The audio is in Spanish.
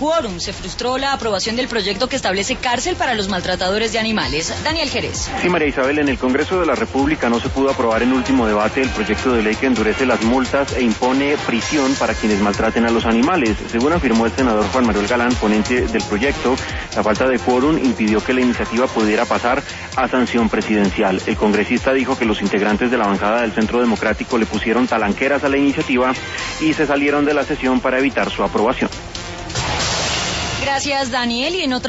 quórum. Se frustró la aprobación del proyecto que establece cárcel para los maltratadores de animales. Daniel Jerez. Sí, María Isabel, en el Congreso de la República no se pudo aprobar en último debate el proyecto de ley que endurece las multas e impone prisión para quienes maltraten a los animales. Según afirmó el senador Juan Manuel Galán, ponente del proyecto, la falta de quórum impidió que la iniciativa pudiera pasar a sanción presidencial. El congresista dijo que los integrantes de la bancada del Centro Democrático le pusieron talanqueras a la iniciativa y se salieron de la sesión para evitar su aprobación. Gracias, Daniel. Y en otra